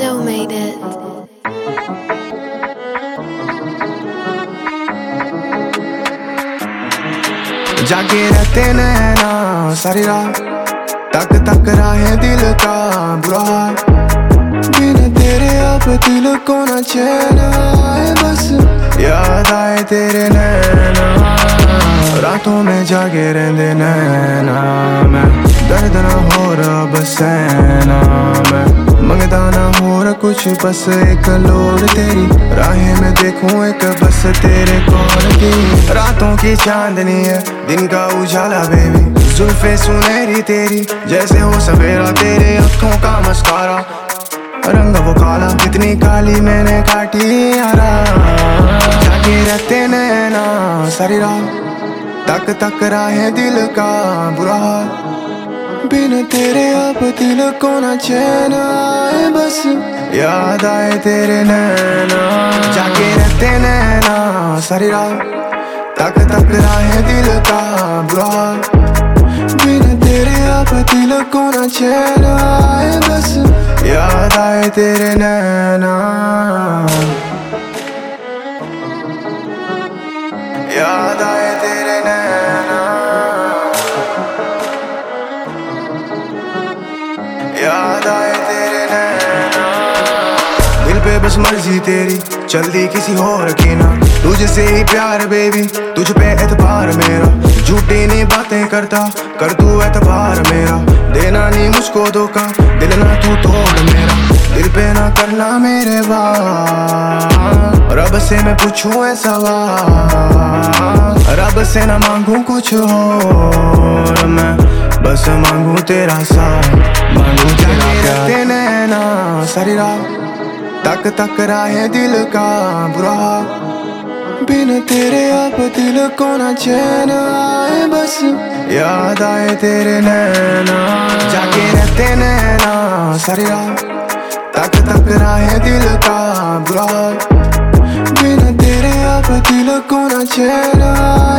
Joe made it. जागे रहते नैना सारी रात, तक तक राहें दिल का बुरा हाल। बिन तेरे अब दिल को न चैन आए, बस याद आए तेरे नैना। रातों में जागे रहते नैना मैं, दर्द न हो रहा बस सहना मैं। मंगता ना हो रहा कुछ बस एक लोड़ तेरी, राहें में देखूं एक बस तेरे कौन की। रातों की चांदनी है दिन का उजाला बेबी, जुल्फे सुनहरी तेरी जैसे हो सवेरा। तेरे आँखों का मस्कारा रंग वो काला, कितनी काली मैंने काटी यारा। जागे रहते नैना सारी रात, तक तक राहें दिल का बुरा हाल। बिन तेरे अब दिल को न चैन आए, बस याद आए तेरे नैना। जागे रहते नैना सारी रात, तक तक राहें दिल का बुरा हाल। बिन तेरे अब दिल को न चैन आए, बस याद आए तेरे नैना। याद आए तेरे नैना, याद आए तेरे नैना। दिल पे बस मर्जी तेरी चलती किसी और की ना, तुझसे ही प्यार बेबी तुझ पे एतबार मेरा। झूठी नहीं बातें करता कर तू एतबार मेरा, देना नहीं मुझको धोखा दिल ना तू तोड़ मेरा। दिल पे ना करना मेरे बात, रब से मैं पूछूं ऐसा सवाल। रब से ना मांगूं कुछ और मैं, बस मांगूं तेरा साथ, मांगूं तेरा प्यार। नैना सारी रात, तक तक राहें दिल का बुरा हाल। बिन तेरे अब दिल को न चैन आए, बस याद आए तेरे नैना। जागे रहते नैना सारी रात, तक तक राहें दिल का बुरा हाल। बिन तेरे अब दिल को न चैन आए।